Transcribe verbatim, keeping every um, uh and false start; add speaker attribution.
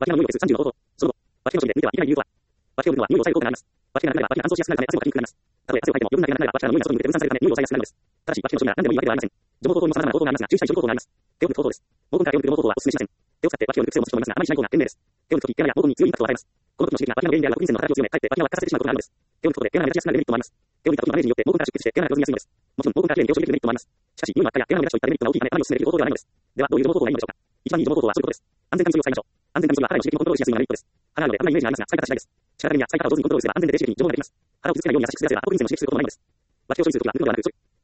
Speaker 1: バティカノの無料です。さんじゅうの方法。その後、バティカノ処理で見てはいけない理由とは、バティカノ部分は無理を抑える効果があります。バティカノがなければバティカ乾燥しやすくなるため圧をかけにくくなります。たとえ汗をかいても余分な毛がなければバティカノの無理な外に出て分散されるため無理を抑えやすくなるのです。ただし、バティカノ処理なら何でもいいわけではありません。情報方法にも様々な方法がありますが、注意したい処理方法があります。手を抜く方法です。毛根から手を抜く方法はお勧めしません。手を使ってバティカノを抜く癖を持つ人もいますが、あまりしない方が賢明です。手を抜くとき、毛穴や毛根に強いインパクトを与えます。この時の刺激がバティカノの原因であるラクリンセンの働きを強め、かえってバティカノを悪化させてしまうことがあるのです。手を抜くことで毛穴が目立ちやすくなるデメリットもあります。手を抜いた時のダメージによって毛根から出血して毛穴が黒ずみやすいのです。もちろん毛根からきれいに凝集できるデメリットもあります。しかし、ユーモア悪化や毛穴の目立ちといったデメリットが大きいため、何を進める方法ではないのです。では、どういう情報方法がいいのでしょうか。一番いい情報方法はそういうことです。安全カミソリを使いましょう。安全カミソリは肌への刺激をコントロールしやすいのがメリットです。肌なのであんなイメージがありますが、使い方次第です。力加減や使い方を上手にコントロールすれば安全で低刺激に情報ができます。肌を傷つけないように優しくするだけでは、アトピンセンを刺激することもないのです。バティを処理するときは、抜くのではなく、